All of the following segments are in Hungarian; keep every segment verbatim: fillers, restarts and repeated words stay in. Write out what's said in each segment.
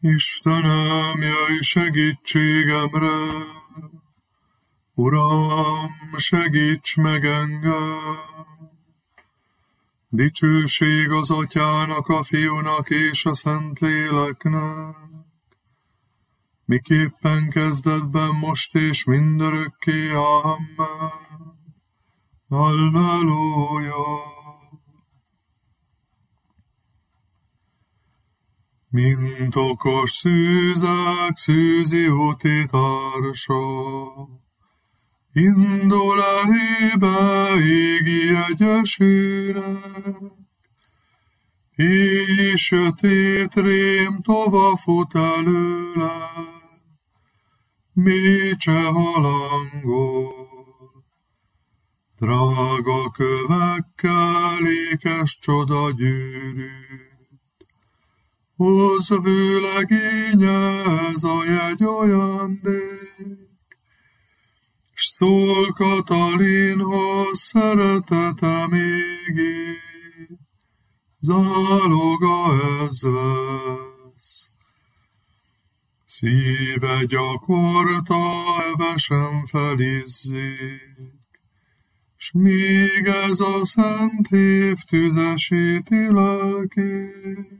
Istenem, jöjj segítségemre! Uram, segíts meg engem! Dicsőség az Atyának, a Fiúnak és a Szentléleknek, miképpen kezdetben, most és mindörökké. Amen. Halleluja! Mint okos szűzek, szűzi úti társa, indul elébe égi egyesének, éj sötét rém tova fut előle, mécse halangol, drága kövekkel ékes csodagyűrűt. Hozz vőlegénye, ez a jegy ajándék, s szól Katalinhoz, szeretetem égi, záloga ez lesz. Szíve gyakorta hevesen felizzik, s míg ez a szent év tüzesíti lelkét,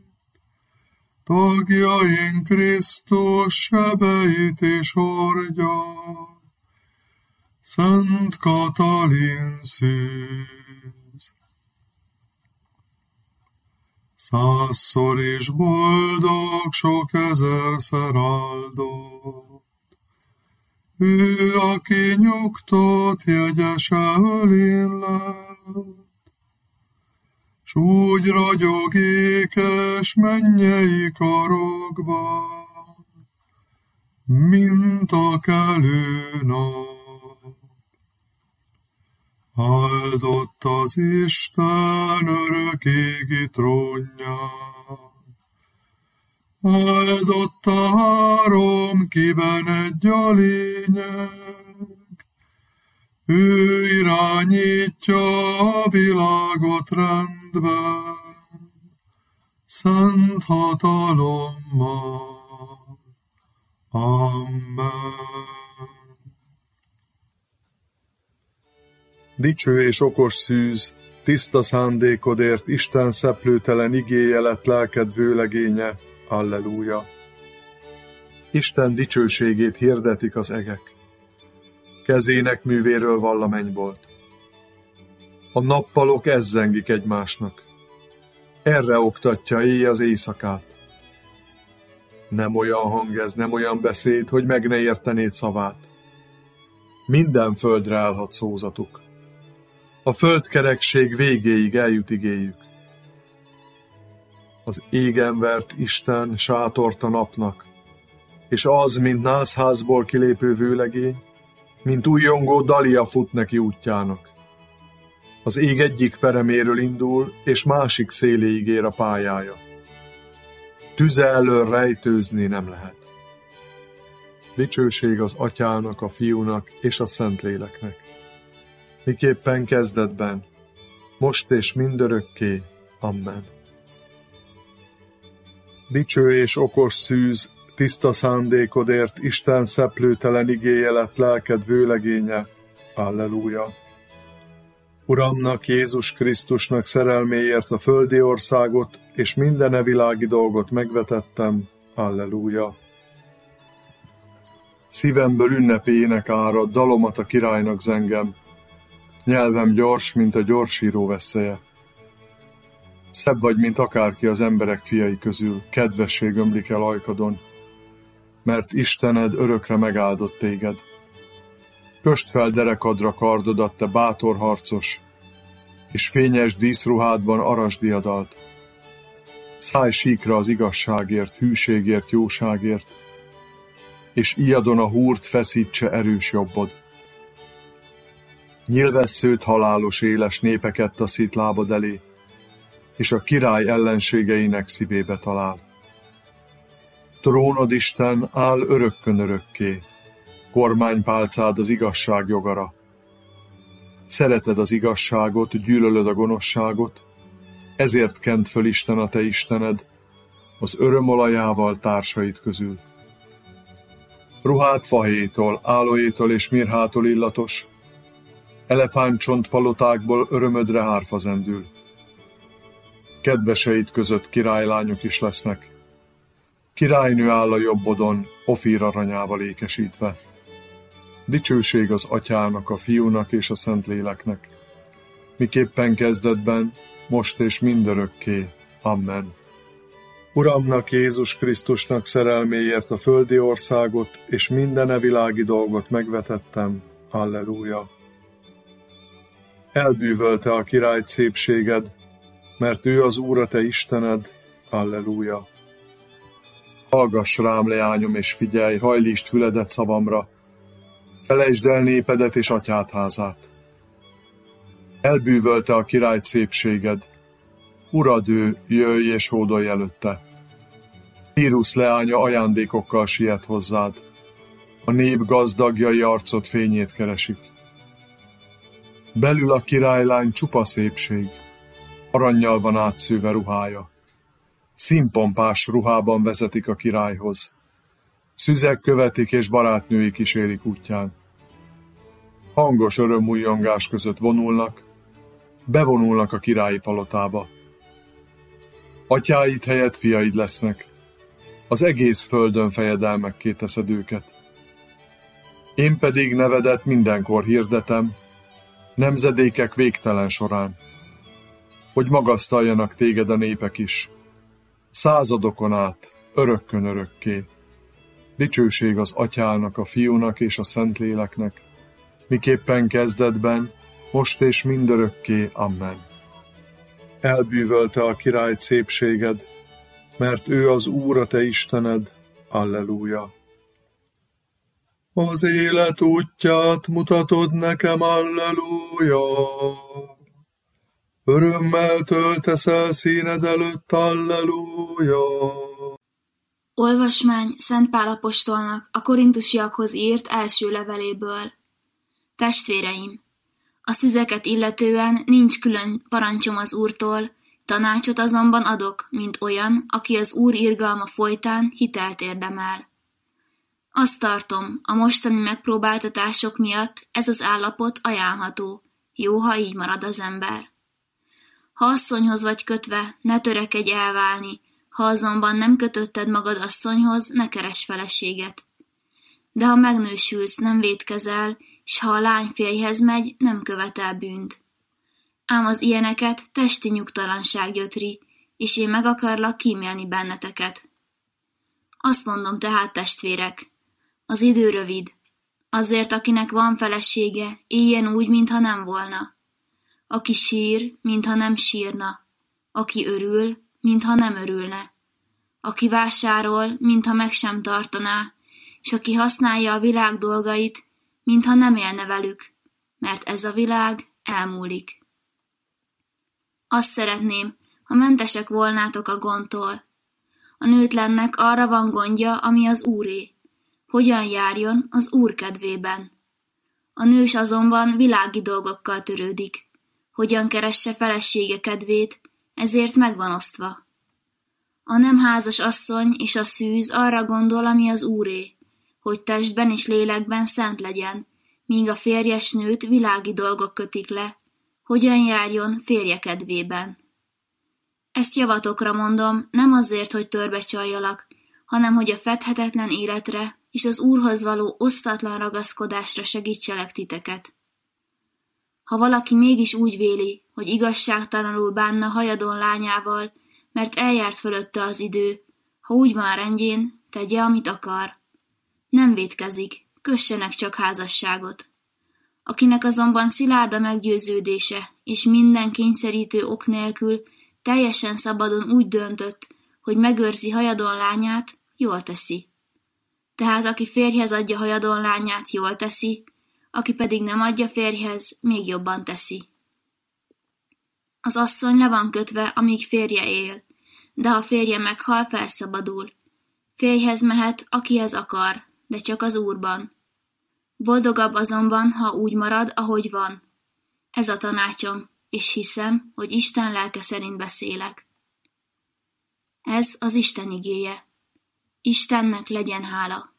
tagjaink Krisztus sebeit is hordja, Szent Katalin szűz. Százszor is boldog, sok ezerszer áldott, ő, aki nyugtott, jegyese ölén lett, s úgy ragyog ékes mennyei karokban, mint a kelő nap. Áldott az Isten örök égi trónján, áldott a három, kiben egy a lényeg, ő irányítja a világot rendben, szent hatalommal. Amen. Dicső és okos szűz, tiszta szándékodért Isten szeplőtelen igéje lett lelked vőlegénye. Alleluja! Isten dicsőségét hirdetik az egek, kezének művéről vall a mennybolt. A nappalok ezzengik egymásnak, erre oktatja éj az éjszakát. Nem olyan hang ez, nem olyan beszéd, hogy meg ne értenéd szavát. Minden földre állhat szózatuk. A földkerekség végéig eljut igéjük. Az égen vert Isten sátort a napnak, és az, mint nászházból kilépő vőlegény, mint újjongó dalia fut neki útjának. Az ég egyik pereméről indul, és másik széléig ér a pályája. Tüze elől rejtőzni nem lehet. Dicsőség az Atyának, a Fiúnak és a Szentléleknek, miképpen kezdetben, most és mindörökké. Amen. Dicső és okos szűz, tiszta szándékodért Isten szeplőtelen igéje lett lelked vőlegénye. Alleluja! Uramnak, Jézus Krisztusnak szerelméért a földi országot és minden e világi dolgot megvetettem. Alleluja! Szívemből ünnepének árad, dalomat a királynak zengem, nyelvem gyors, mint a gyorsíró vesszeje. Szebb vagy, mint akárki az emberek fiai közül, kedvesség ömlik el ajkadon, mert Istened örökre megáldott téged. Kösd fel derekadra kardodat, te bátor harcos, és fényes díszruhádban arasdiadalt. Szállj síkra az igazságért, hűségért, jóságért, és ijadon a húrt feszítse erős jobbod. Nyilvesszőt halálos éles népeket taszít lábad elé, és a király ellenségeinek szívébe talál. Trónod, Isten, áll örökkön örökké, kormánypálcád az igazság jogara. Szereted az igazságot, gyűlölöd a gonoszságot, ezért kent föl Isten a te Istened, az örömolajával társait közül. Ruhát fahéjtól, álóétól és mirhától illatos, elefántcsont palotákból örömödre hárfa zendül. Kedveseid között királylányok is lesznek. Királynő áll a jobbodon, Ofír aranyával ékesítve. Dicsőség az Atyának, a Fiúnak és a Szentléleknek, miképpen kezdetben, most és mindörökké. Amen. Uramnak, Jézus Krisztusnak szerelméért a földi országot és minden e világi dolgot megvetettem. Halleluja. Elbűvölte a király szépséged, mert ő az Úr a te Istened. Halleluja. Hallgass rám, leányom, és figyelj, hajlítsd füledet szavamra, felejtsd el népedet és atyád házát. Elbűvölte a király szépséged, urad ő, jöjj és hódolj előtte. Tírusz leánya ajándékokkal siet hozzád, a nép gazdagjai arcod fényét keresik. Belül a királylány csupa szépség, arannyal van átszőve ruhája. Színpompás ruhában vezetik a királyhoz. Szüzek követik és barátnői kísérik útján. Hangos örömújjongás között vonulnak, bevonulnak a királyi palotába. Atyáid helyett fiaid lesznek, az egész földön fejedelmekké teszed őket. Én pedig nevedet mindenkor hirdetem, nemzedékek végtelen során, hogy magasztaljanak téged a népek is, századokon át, örökkön örökké. Dicsőség az Atyának, a Fiúnak és a Szentléleknek, miképpen kezdetben, most és mindörökké. Amen. Elbűvölte a király szépséged, mert ő az Úr a te Istened. Alleluja. Az élet útját mutatod nekem, alleluja. Örömmel töltesz el színed előtt, alleluja. Olvasmány Szent Pál apostolnak a korintusiakhoz írt első leveléből. Testvéreim, a szüzeket illetően nincs külön parancsom az Úrtól, tanácsot azonban adok, mint olyan, aki az Úr irgalma folytán hitelt érdemel. Azt tartom, a mostani megpróbáltatások miatt ez az állapot ajánlható, jó, ha így marad az ember. Ha asszonyhoz vagy kötve, ne törekedj elválni, ha azonban nem kötötted magad asszonyhoz, ne keress feleséget. De ha megnősülsz, nem vétkezel, s ha a lány férjhez megy, nem követel bűnt. Ám az ilyeneket testi nyugtalanság gyötri, és én meg akarlak kímélni benneteket. Azt mondom tehát, testvérek, az idő rövid, azért akinek van felesége, éljen úgy, mintha nem volna. Aki sír, mintha nem sírna, aki örül, mintha nem örülne, aki vásárol, mintha meg sem tartaná, és aki használja a világ dolgait, mintha nem élne velük, mert ez a világ elmúlik. Azt szeretném, ha mentesek volnátok a gondtól. A nőtlennek arra van gondja, ami az Úré, hogyan járjon az Úr kedvében. A nős azonban világi dolgokkal törődik, hogyan keresse felesége kedvét, ezért megvan osztva. A nem házas asszony és a szűz arra gondol, ami az Úré, hogy testben és lélekben szent legyen, míg a férjes nőt világi dolgok kötik le, hogyan járjon férje kedvében. Ezt javatokra mondom, nem azért, hogy törbe csaljalak, hanem hogy a fedhetetlen életre és az Úrhoz való osztatlan ragaszkodásra segítselek titeket. Ha valaki mégis úgy véli, hogy igazságtalanul bánna hajadon lányával, mert eljárt fölötte az idő, ha úgy van rendjén, tegye, amit akar. Nem vétkezik, kössenek csak házasságot. Akinek azonban szilárd a meggyőződése, és minden kényszerítő ok nélkül teljesen szabadon úgy döntött, hogy megőrzi hajadon lányát, jól teszi. Tehát aki férjhez adja hajadon lányát, jól teszi, aki pedig nem adja férjhez, még jobban teszi. Az asszony le van kötve, amíg férje él, de ha férje meghal, felszabadul. Férjhez mehet, akihez akar, de csak az Úrban. Boldogabb azonban, ha úgy marad, ahogy van. Ez a tanácsom, és hiszem, hogy Isten lelke szerint beszélek. Ez az Isten igéje. Istennek legyen hála.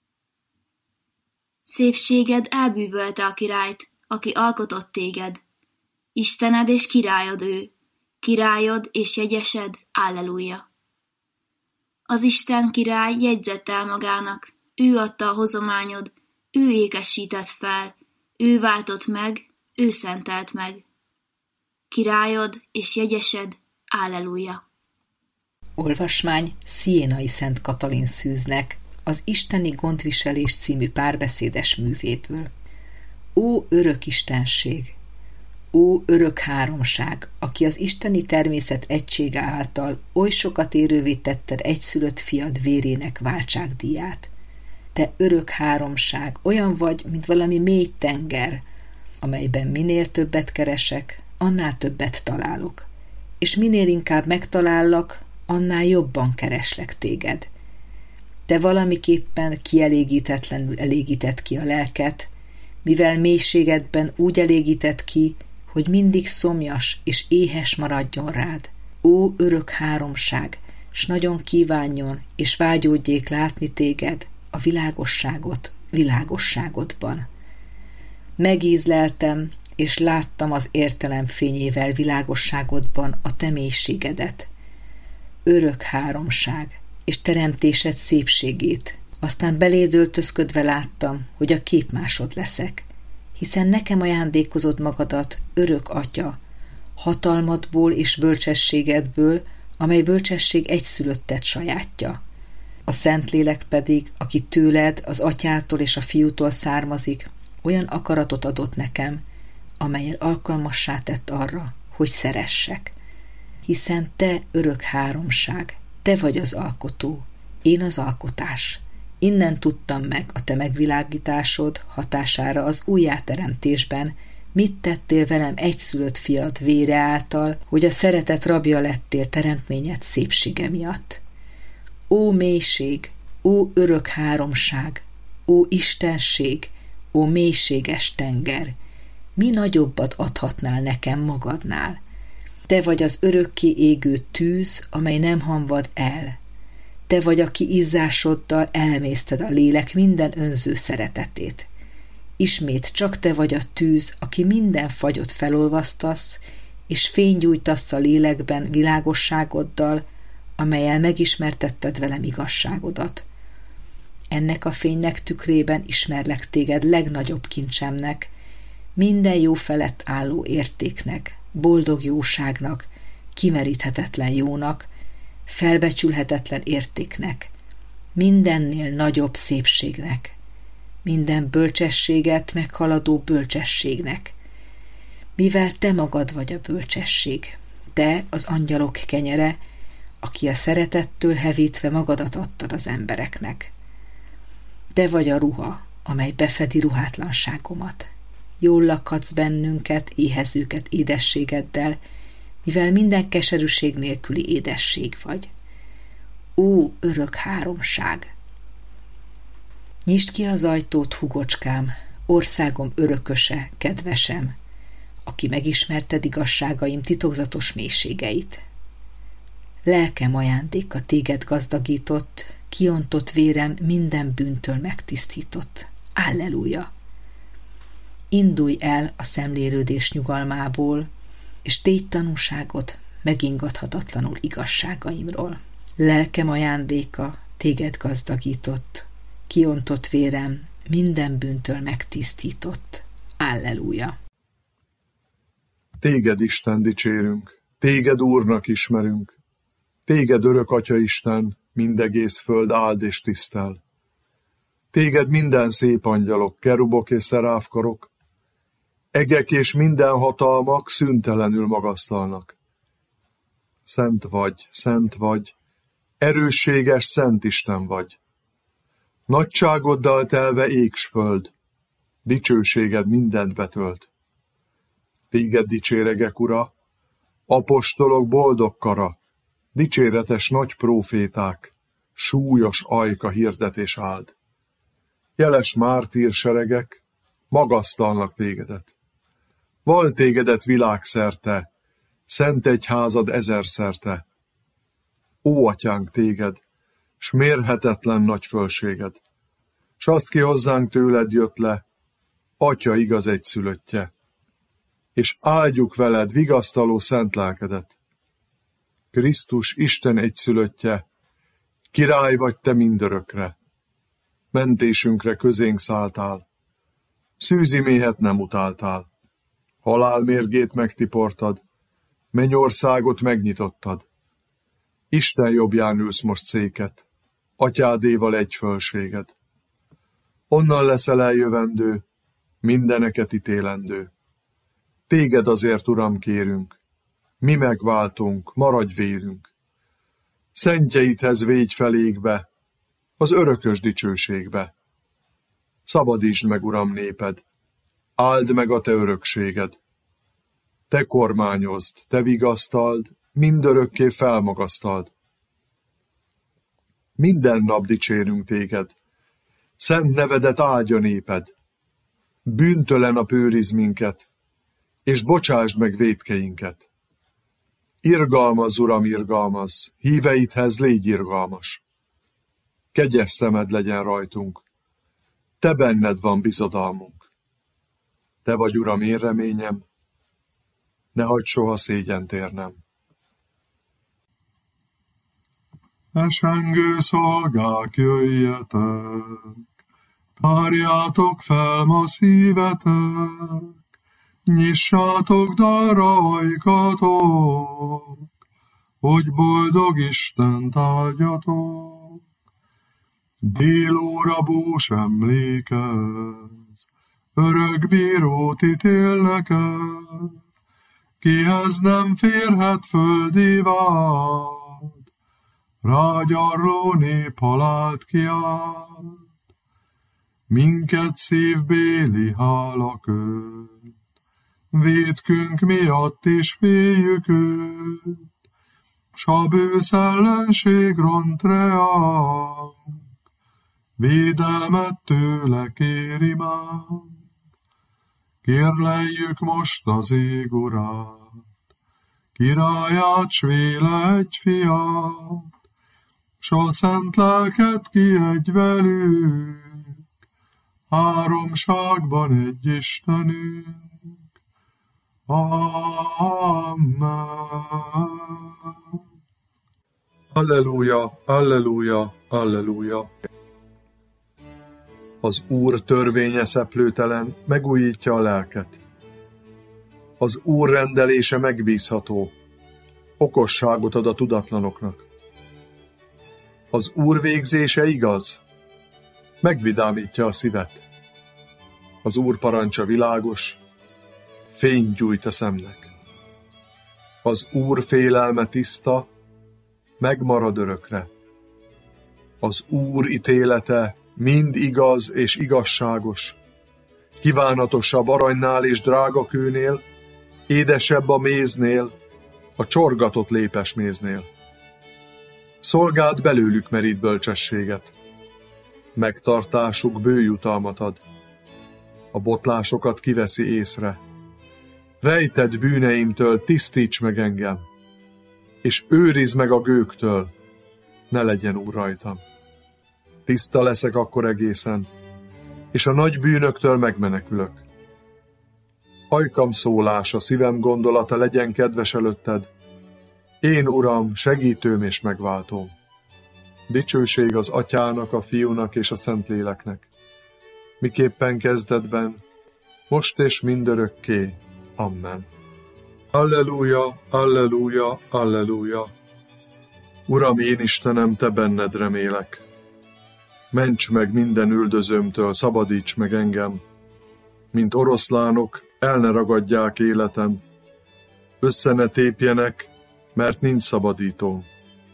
Szépséged elbűvölte a királyt, aki alkotott téged. Istened és királyod ő, királyod és jegyesed, alleluja. Az Isten király jegyzett el magának, ő adta a hozományod, ő ékesített fel, ő váltott meg, ő szentelt meg. Királyod és jegyesed, alleluja. Olvasmány Sziénai Szent Katalin Szűznek, az Isteni gondviselés című párbeszédes művéből. Ó örök istenség! Ó örök háromság, aki az isteni természet egysége által oly sokat érővé tetted egyszülött fiad vérének váltságdíját. Te örök háromság, olyan vagy, mint valami mély tenger, amelyben minél többet keresek, annál többet találok, és minél inkább megtalállak, annál jobban kereslek téged. Te valamiképpen kielégítetlenül elégített ki a lelket, mivel mélységedben úgy elégített ki, hogy mindig szomjas és éhes maradjon rád. Ó örök háromság, s nagyon kívánjon és vágyódjék látni téged, a világosságot világosságodban. Megízleltem, és láttam az értelem fényével világosságodban a te mélységedet. Örök háromság, és teremtésed szépségét, aztán beléd öltözködve láttam, hogy a képmásod leszek, hiszen nekem ajándékozod magadat, örök Atya, hatalmadból és bölcsességedből, amely bölcsesség egyszülötted sajátja. A Szentlélek pedig, aki tőled, az Atyától és a Fiútól származik, olyan akaratot adott nekem, amellyel alkalmassá tett arra, hogy szeressek. Hiszen te örök háromság, te vagy az alkotó, én az alkotás. Innen tudtam meg a te megvilágításod hatására az újjáteremtésben, mit tettél velem egyszülött fiad vére által, hogy a szeretet rabja lettél teremtményed szépsége miatt. Ó mélység, ó örök háromság, ó istenség, ó mélységes tenger, mi nagyobbat adhatnál nekem magadnál? Te vagy az örökké égő tűz, amely nem hamvad el. Te vagy, aki izzásoddal elemészted a lélek minden önző szeretetét. Ismét csak te vagy a tűz, aki minden fagyot felolvasztasz, és fénygyújtasz a lélekben világosságoddal, amellyel megismertetted velem igazságodat. Ennek a fénynek tükrében ismerlek téged legnagyobb kincsemnek, minden jó felett álló értéknek, boldog jóságnak, kimeríthetetlen jónak, felbecsülhetetlen értéknek, mindennél nagyobb szépségnek, minden bölcsességet meghaladó bölcsességnek, mivel te magad vagy a bölcsesség, te az angyalok kenyere, aki a szeretettől hevítve magadat adtad az embereknek. Te vagy a ruha, amely befedi ruhátlanságomat. Jól lakhatsz bennünket, éhezőket édességeddel, mivel minden keserűség nélküli édesség vagy. Ó, örök háromság! Nyisd ki az ajtót, hugocskám, országom örököse, kedvesem, aki megismerted igazságaim titokzatos mélységeit. Lelkem ajándéka téged gazdagított, kiontott vérem minden bűntől megtisztított. Alleluja! Indulj el a szemlélődés nyugalmából, és tégy tanúságot megingathatatlanul igazságaimról. Lelkem ajándéka téged gazdagított, kiontott vérem minden bűntől megtisztított. Alleluja! Téged, Isten, dicsérünk, téged Úrnak ismerünk, téged örök Atya Isten, mindegész föld áld és tisztel. Téged minden szép angyalok, kerubok és szeráfkarok, egek és minden hatalmak szüntelenül magasztalnak. Szent vagy, szent vagy, erősséges szent Isten vagy. Nagyságoddal telve ég s föld, dicsőséged mindent betölt. Téged dicséregek, Ura, apostolok boldog kara, dicséretes nagy próféták, súlyos ajka hirdetés áld. Jeles mártír seregek magasztalnak tégedet. Val tégedet világszerte, szent egyházad ezerszerte. Ó, atyánk, téged, s mérhetetlen nagy fölséged, s azt ki hozzánk tőled jött le, Atya igaz egyszülöttje, és áldjuk veled vigasztaló szent lelkedet. Krisztus Isten egyszülöttje, király vagy te mindörökre, mentésünkre közénk szálltál, szűzi méhet nem utáltál, halál mérgét megtiportad, mennyországot megnyitottad. Isten jobbján ülsz most széket, atyádéval egy fölséged. Onnan leszel eljövendő, mindeneket ítélendő. Téged azért, Uram, kérünk, mi megváltunk, maradj vélünk. Szentjeidhez végy felégbe, az örökös dicsőségbe. Szabadítsd meg, Uram, néped, áld meg a te örökséged. Te kormányozd, te vigasztald, mindörökké felmagasztald. Minden nap dicsérünk téged, szent nevedet áldja néped. Bűntelen a őriz minket, és bocsásd meg vétkeinket. Irgalmazz, Uram, irgalmazz, híveidhez légy irgalmas. Kegyes szemed legyen rajtunk, te benned van bizodalmunk. Te vagy, Uram, én reményem, ne hagyd soha szégyent érnem. Esengő szolgák, jöjjetek, tárjátok fel ma szívetek, nyissátok dalra ajkatok, hogy boldog Istent áldjatok. Délóra bús emlékez, örök bírót ítélnek el, kihez nem férhet földi vád, rágyarló nép halált kiált. Minket szívbéli hála köt, vétkünk miatt is féljük őt, s a bősz ellenség ront reánk, védelmet tőle kéri már. Kérleljük most az ég urát, királyát, s véle egy fiát, s a szent lelket kiadj velünk, háromságban egy Istenünk. Amen. Alleluja, alleluja, alleluja. Az Úr törvénye szeplőtelen, megújítja a lelket. Az Úr rendelése megbízható, okosságot ad a tudatlanoknak. Az Úr végzése igaz, megvidámítja a szívet. Az Úr parancsa világos, fényt gyújt a szemnek. Az Úr félelme tiszta, megmarad örökre. Az Úr ítélete mind igaz és igazságos, kívánatosabb aranynál és drágakőnél, édesebb a méznél, a csorgatott lépesméznél. Szolgád belőlük merít bölcsességet, megtartásuk bő jutalmat ad, a botlásokat kiveszi észre. Rejtett bűneimtől tisztíts meg engem, és őrizd meg a gőktől, ne legyen úr rajtam. Tiszta leszek akkor egészen, és a nagy bűnöktől megmenekülök. Ajkam szólása, szívem gondolata legyen kedves előtted, én, Uram, segítőm és megváltóm. Dicsőség az Atyának, a Fiúnak és a Szentléleknek, miképpen kezdetben, most és mindörökké. Amen. Alleluja, alleluja, alleluja. Uram, én Istenem, te benned remélek. Ments meg minden üldözőmtől, szabadíts meg engem. Mint oroszlánok, el ne ragadják életem. Össze ne tépjenek, mert nincs szabadítóm.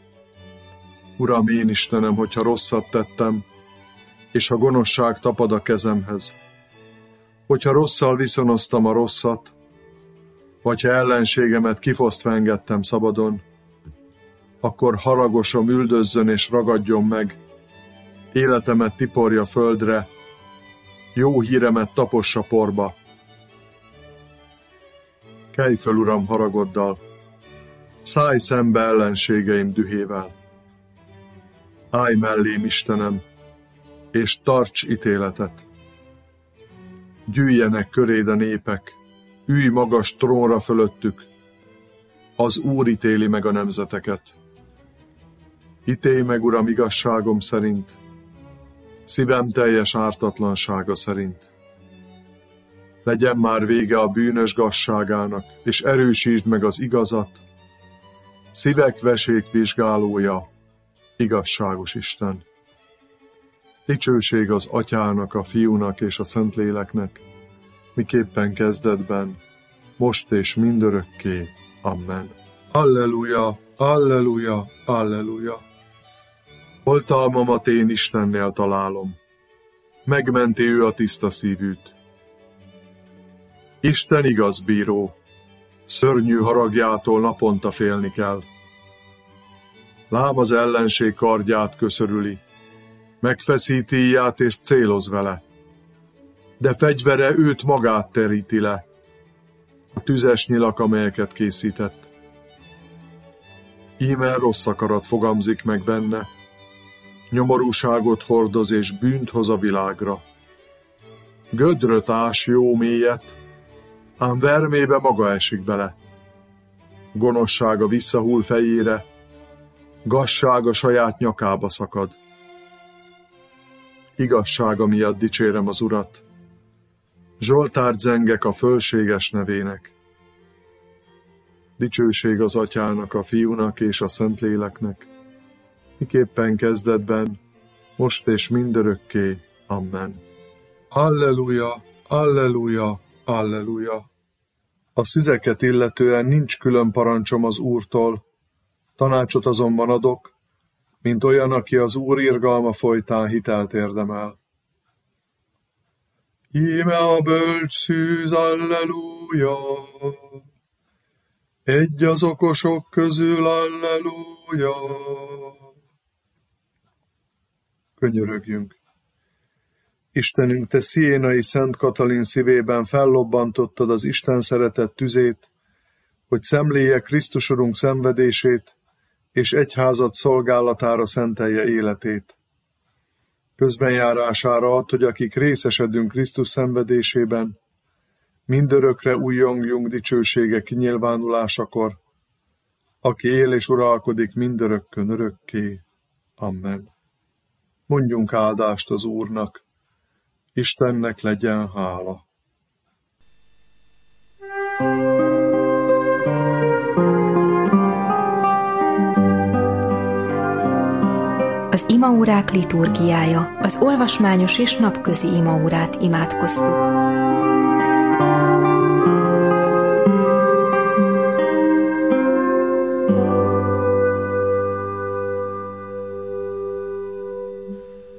Uram, én Istenem, hogyha rosszat tettem, és ha gonoszság tapad a kezemhez, hogyha rosszal viszonoztam a rosszat, vagy ha ellenségemet kifosztva engedtem szabadon, akkor haragosom üldözzön és ragadjon meg, életemet tiporja földre, jó híremet tapossa porba. Kelj föl, Uram, haragoddal, szállj szembe ellenségeim dühével. Állj mellém, Istenem, és tarts ítéletet. Gyűjjenek köréd a népek, ülj magas trónra fölöttük, az Úr ítéli meg a nemzeteket. Ítélj meg, Uram, igazságom szerint, szívem teljes ártatlansága szerint. Legyen már vége a bűnös gazságának, és erősítsd meg az igazat. Szívek vesék vizsgálója, igazságos Isten. Dicsőség az Atyának, a Fiúnak és a Szentléleknek, miképpen kezdetben, most és mindörökké. Amen. Alleluja, alleluja, alleluja. Oltalmamat én Istennél találom. Megmenti ő a tiszta szívűt. Isten igaz bíró, szörnyű haragjától naponta félni kell. Lám az ellenség kardját köszörüli, megfeszíti íját és céloz vele, de fegyvere őt magát teríti le, a tüzes nyilak, amelyeket készített. Íme rossz akarat fogamzik meg benne, nyomorúságot hordoz és bűnt hoz a világra. Gödröt ás jó mélyet, ám vermébe maga esik bele. Gonoszsága visszahull fejére, gazsága saját nyakába szakad. Igazsága miatt dicsérem az Urat, zsoltárt zengek a fölséges nevének. Dicsőség az Atyának, a Fiúnak és a Szentléleknek, miképpen kezdetben, most és mindörökké. Amen. Alleluja, alleluja, alleluja. A szüzeket illetően nincs külön parancsom az Úrtól, tanácsot azonban adok, mint olyan, aki az Úr irgalma folytán hitelt érdemel. Íme a bölcs szűz, alleluja. Egy az okosok közül, alleluja. Könyörögjünk. Istenünk, te Sziénai Szent Katalin szívében fellobbantottad az Isten szeretet tüzét, hogy szemléje Krisztus Urunk szenvedését, és egyházad szolgálatára szentelje életét. Közbenjárására add, hogy akik részesedünk Krisztus szenvedésében, mindörökre újjongjunk dicsősége kinyilvánulásakor, aki él és uralkodik mindörökkön örökké. Amen. Mondjunk áldást az Úrnak, Istennek legyen hála. Az imaórák liturgiája, az olvasmányos és napközi imaórát imádkoztuk.